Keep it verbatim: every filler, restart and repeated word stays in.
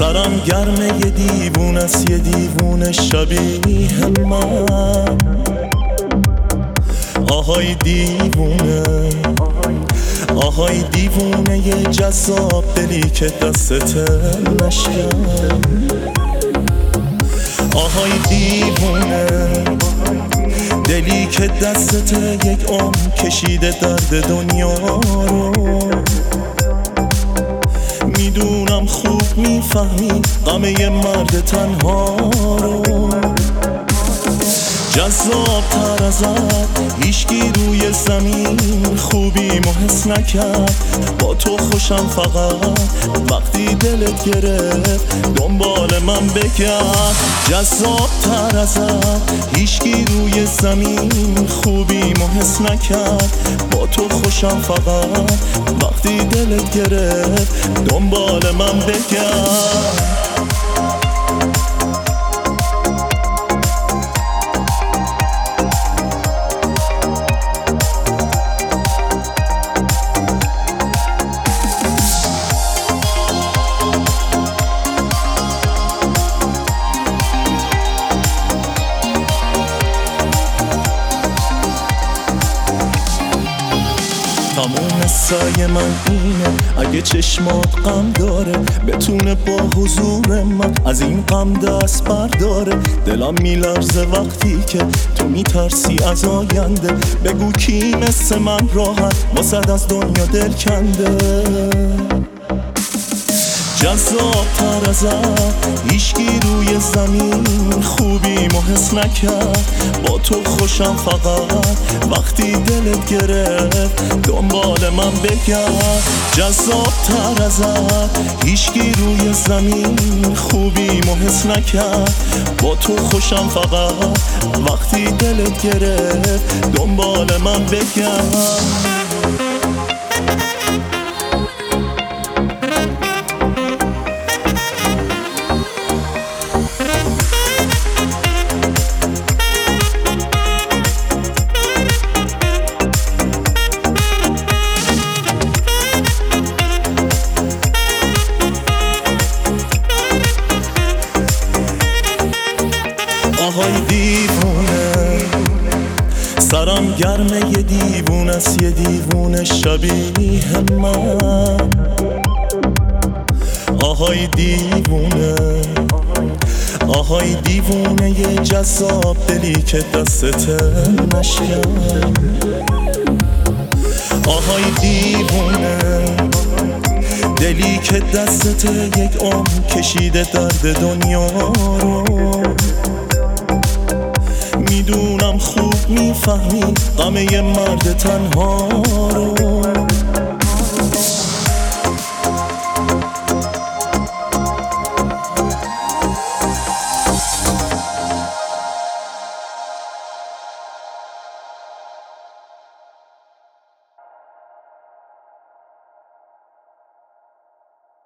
سرم گرمه یه دیوون است، یه دیوون شبیه من. آهای دیوونه، آهای دیوونه یه جذاب دلی که دستت نشکن. آهای دیوونه دلی که دستت یک عمر کشیده درد دنیا رو. میدونم خوب میفهمی غم یه مرد تنها رو. جذاب تر ازت هیچکی روی زمین خوبیمو حس نکرد. با تو خوشم فقط وقتی دلت گرفت دنبال من بگرد. جذاب تر ازت هیچکی روی زمین خوبیمو حس نکرد. با تو خوشم فقط وقتی دلت گرفت دنبال من بگرد. تموم سعی من اینه اگه چشمات غم داره بتونه با حضور من از این غم دست برداره. دلم میلرزه وقتی که تو میترسی از آینده. بگو کی مثل من راحت واسد از دنیا دل کنده. جذاب تر ازت هیچکی روی زمین خوبیمو حس نکرد. با تو خوشم فقط وقتی دلت گرفت دنبال من بگرد. جذاب تر ازت هیچکی روی زمین خوبیمو حس نکرد. با تو خوشم فقط وقتی دلت گرفت دنبال من بگرد. آهای دیوونه سرم گرمه یه دیوون است، یه دیوون شبیه من. آهای دیوونه، آهای دیوونه یه جذاب دلی که دستت نشکن. آهای دیوونه دلی که دستت یک عمر کشیده درد دنیا رو. میدونم خوب میفهمی غم یه مرد تنها رو.